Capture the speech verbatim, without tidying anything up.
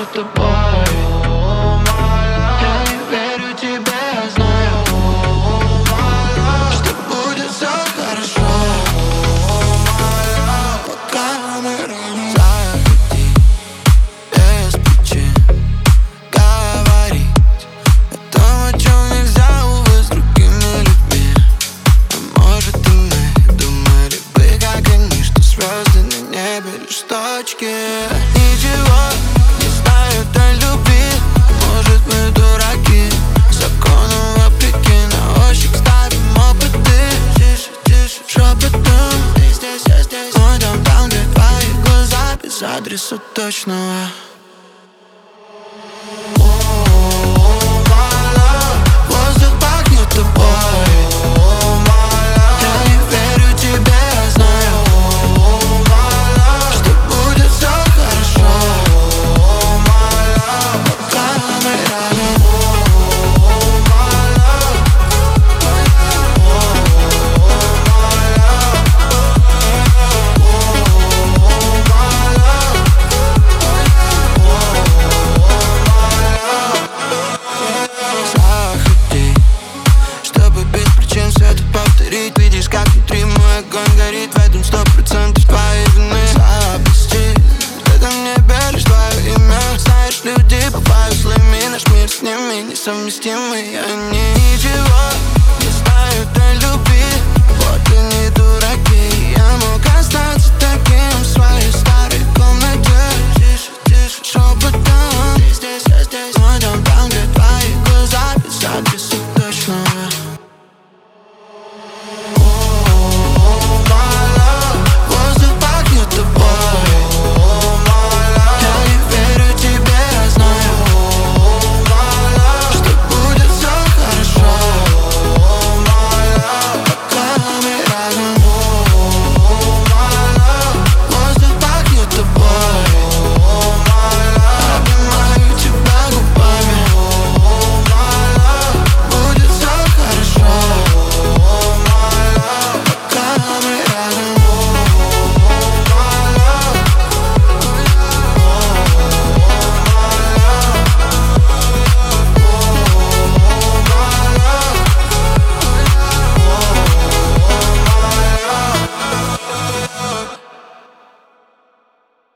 за тобой. Я не верю тебе, я знаю, что будет все хорошо. Пока мы рядом. Заходи без причин говорить о том, о чем нельзя, увы, с другими людьми. А может и мы думали бы, как они, что звезды на небе лишь точки. Ничего не знают о любви. Может, мы дураки, закону вопреки, на ощупь ставим опыты. Тише, тише, шепотом. Ты здесь, я здесь. Мой дом там, где твои глаза, без адреса точного.